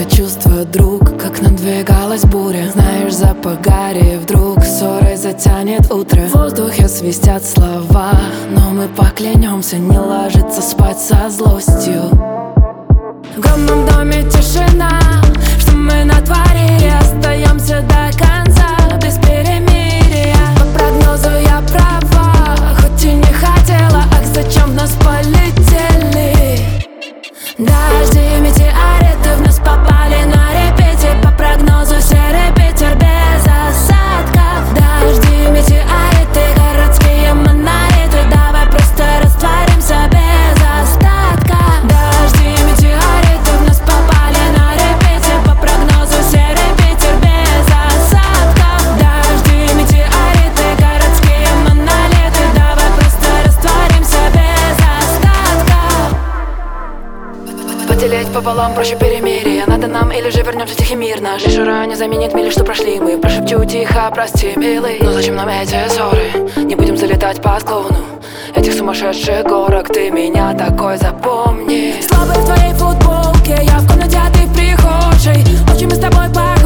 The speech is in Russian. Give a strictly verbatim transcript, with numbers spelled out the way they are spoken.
это чувство, друг, как надвигалась буря. Знаешь, запах гари, вдруг ссорой затянет утро. В воздухе свистят слова, но мы поклянемся не ложиться спать со злостью. В огромном доме тишина, что мы натворили, остаемся до конца без перемирия. По прогнозу я права, хоть и не хотела, ах, зачем в нас полетели дожди, метеориты, в нас попали на репите. По прогнозу серый Питер без осадков. Дожди, метеориты, городские монолиты, давай просто растворимся без остатка. Дожди, метеориты, в нас попали на репите. По прогнозу серый Питер без осадков. Дожди, метеориты, городские монолиты, давай просто растворимся без остатка. Поделить пополам проще перемирие. Надо нам или же вернемся тихо мирно. Жишура не заменит мили, что прошли мы. Прошепчу тихо, прости, милый. Но зачем нам эти ссоры? Не будем залетать по склону этих сумасшедших горок. Ты меня такой запомни. Слабый в твоей футболке, я в комнате, а ты в прихожей. Очень мы с тобой похожи.